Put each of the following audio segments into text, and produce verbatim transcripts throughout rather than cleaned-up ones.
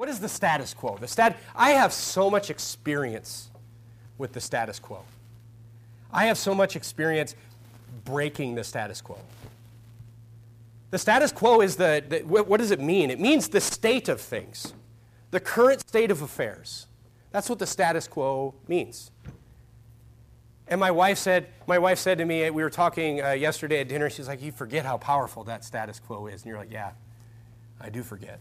What is the status quo? The stat I have so much experience with the status quo. I have so much experience breaking the status quo. The status quo is the, the what, what does it mean? It means the state of things, the current state of affairs. That's what the status quo means. And my wife said, my wife said to me, we were talking uh, yesterday at dinner, she's like, you forget how powerful that status quo is. And you're like, yeah, I do forget.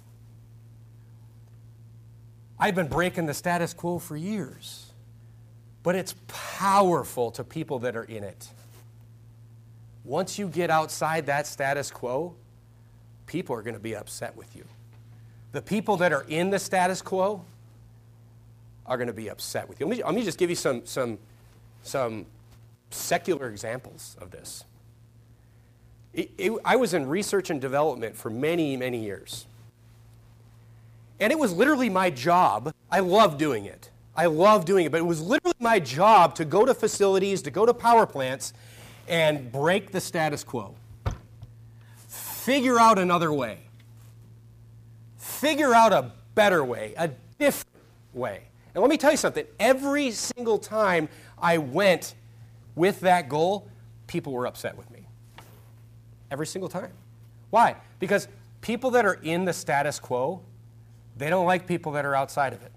I've been breaking the status quo for years, but it's powerful to people that are in it. Once you get outside that status quo, people are going to be upset with you. The people that are in the status quo are going to be upset with you. Let me, let me just give you some, some, some secular examples of this. It, it, I was in research and development for many, many years. And it was literally my job. I love doing it. I love doing it, but it was literally my job to go to facilities, to go to power plants, and break the status quo. Figure out another way. Figure out a better way, a different way. And let me tell you something. Every single time I went with that goal, people were upset with me. Every single time. Why? Because people that are in the status quo, they don't like people that are outside of it.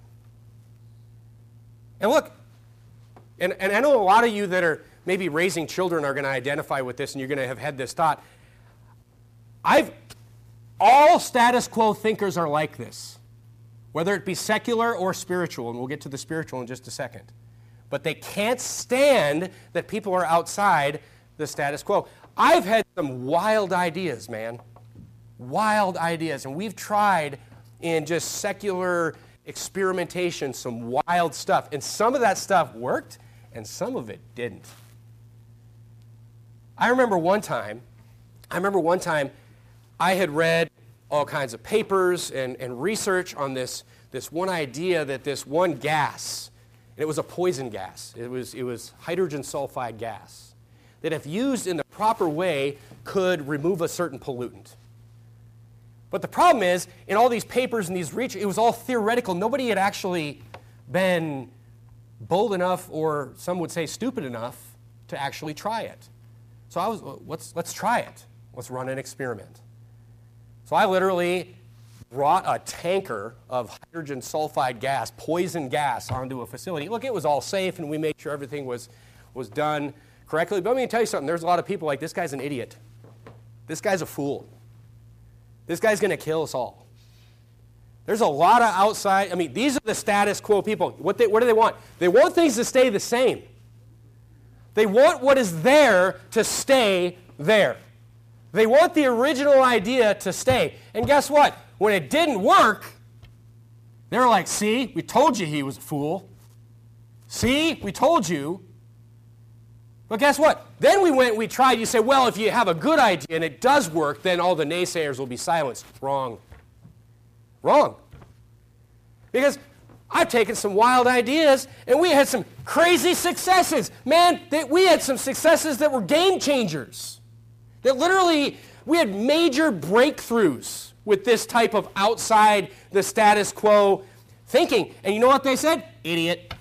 And look, and, and I know a lot of you that are maybe raising children are going to identify with this, and you're going to have had this thought. I've, all status quo thinkers are like this, whether it be secular or spiritual, and we'll get to the spiritual in just a second. But they can't stand that people are outside the status quo. I've had some wild ideas, man. Wild ideas. And we've tried in just secular experimentation some wild stuff. And some of that stuff worked, and some of it didn't. I remember one time, I remember one time I had read all kinds of papers and, and research on this, this one idea that this one gas, and it was a poison gas. It was, it was hydrogen sulfide gas, that if used in the proper way could remove a certain pollutant. But the problem is, in all these papers and these research, it was all theoretical. Nobody had actually been bold enough, or some would say stupid enough, to actually try it. So I was, let's, let's try it. Let's run an experiment. So I literally brought a tanker of hydrogen sulfide gas, poison gas, onto a facility. Look, it was all safe, and we made sure everything was, was done correctly. But let me tell you something. There's a lot of people like, this guy's an idiot. This guy's a fool. This guy's going to kill us all. There's a lot of outside, I mean, these are the status quo people. What, they, what do they want? They want things to stay the same. They want what is there to stay there. They want the original idea to stay. And guess what? When it didn't work, they were like, see, we told you he was a fool. See, we told you. But guess what? Then we went, we tried, you say, well, if you have a good idea and it does work, then all the naysayers will be silenced. Wrong. Wrong. Because I've taken some wild ideas, and we had some crazy successes. Man, they, we had some successes that were game changers. That literally, we had major breakthroughs with this type of outside the status quo thinking. And you know what they said? Idiot.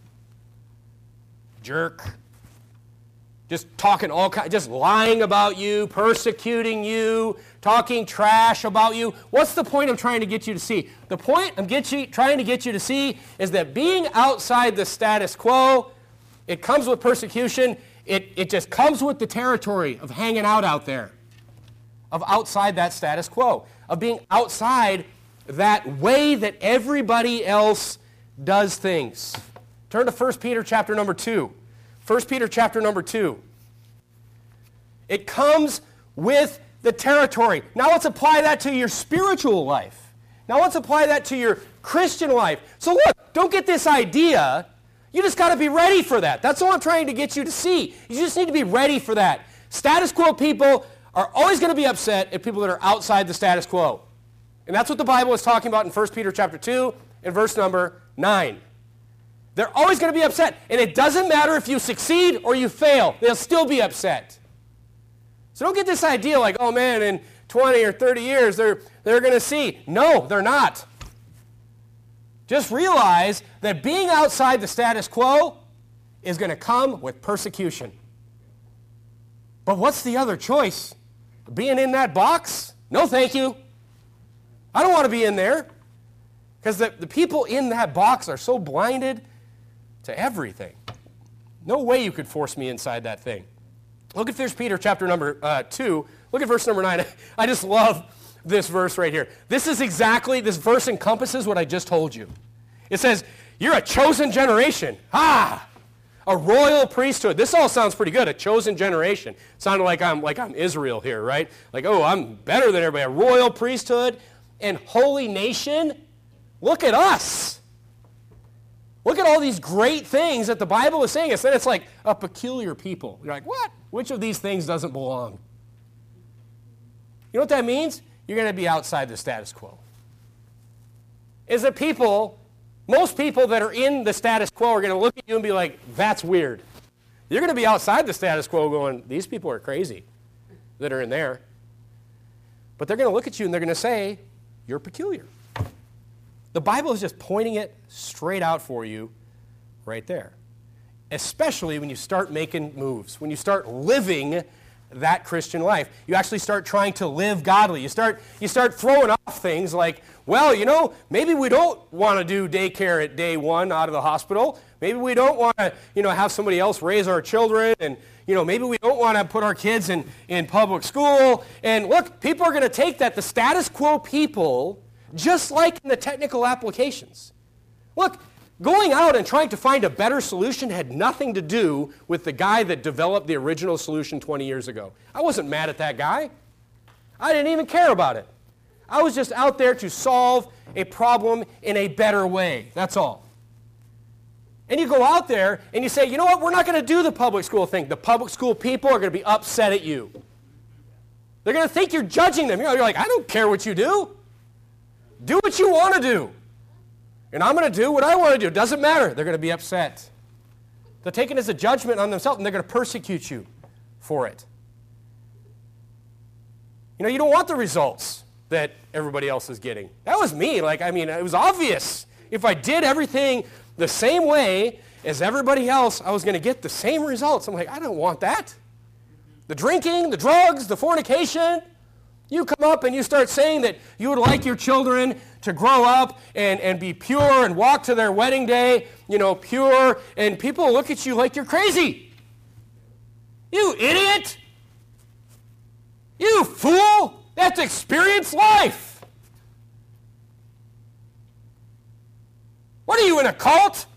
Jerk. Just talking all kinds, just lying about you, persecuting you, talking trash about you. What's the point I'm trying to get you to see? The point I'm get you, trying to get you to see is that being outside the status quo, it comes with persecution. It, it just comes with the territory of hanging out out there, of outside that status quo, of being outside that way that everybody else does things. Turn to First Peter chapter number two. First Peter chapter number two. It comes with the territory. Now let's apply that to your spiritual life. Now let's apply that to your Christian life. So look, don't get this idea. You just got to be ready for that. That's all I'm trying to get you to see. You just need to be ready for that. Status quo people are always going to be upset at people that are outside the status quo. And that's what the Bible is talking about in First Peter chapter two and verse number nine. They're always going to be upset. And it doesn't matter if you succeed or you fail. They'll still be upset. So don't get this idea like, oh man, in twenty or thirty years they're, they're going to see. No, they're not. Just realize that being outside the status quo is going to come with persecution. But what's the other choice? Being in that box? No, thank you. I don't want to be in there. Because the, the people in that box are so blinded to everything. No way you could force me inside that thing. Look at First Peter chapter number uh, two. Look at verse number nine. I just love this verse right here. This is exactly, this verse encompasses what I just told you. It says, you're a chosen generation. Ah! A royal priesthood. This all sounds pretty good. A chosen generation. It sounded like I'm like I'm Israel here, right? Like, oh, I'm better than everybody. A royal priesthood and holy nation. Look at us. Look at all these great things that the Bible is saying us. Then it's like a peculiar people. You're like, what? Which of these things doesn't belong? You know what that means? You're going to be outside the status quo. Is that people, most people that are in the status quo are going to look at you and be like, that's weird. You're going to be outside the status quo going, these people are crazy that are in there. But they're going to look at you and they're going to say, you're peculiar. The Bible is just pointing it straight out for you right there. Especially when you start making moves, when you start living that Christian life. You actually start trying to live godly. You start, you start throwing off things like, well, you know, maybe we don't want to do daycare at day one out of the hospital. Maybe we don't want to, you know, have somebody else raise our children. And, you know, maybe we don't want to put our kids in, in public school. And look, people are going to take that, the status quo people, just like in the technical applications. Look, going out and trying to find a better solution had nothing to do with the guy that developed the original solution twenty years ago. I wasn't mad at that guy. I didn't even care about it. I was just out there to solve a problem in a better way. That's all. And you go out there and you say, you know what, we're not going to do the public school thing. The public school people are going to be upset at you. They're going to think you're judging them. You know, you're like, I don't care what you do. Do what you want to do. And I'm going to do what I want to do. It doesn't matter. They're going to be upset. They're taking it as a judgment on themselves, and they're going to persecute you for it. You know, you don't want the results that everybody else is getting. That was me. Like, I mean, it was obvious. If I did everything the same way as everybody else, I was going to get the same results. I'm like, I don't want that. The drinking, the drugs, the fornication. You come up and you start saying that you would like your children to grow up and, and be pure and walk to their wedding day, you know, pure, and people look at you like you're crazy. You idiot! You fool! That's experienced life! What are you, in a cult?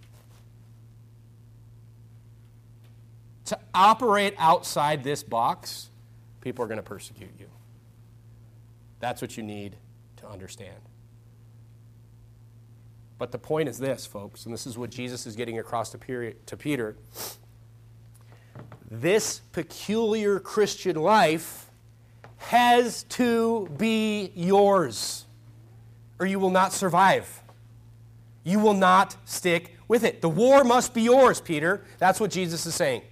To operate outside this box, people are going to persecute you. That's what you need to understand. But the point is this, folks, and this is what Jesus is getting across to Peter. This peculiar Christian life has to be yours, or you will not survive. You will not stick with it. The war must be yours, Peter. That's what Jesus is saying.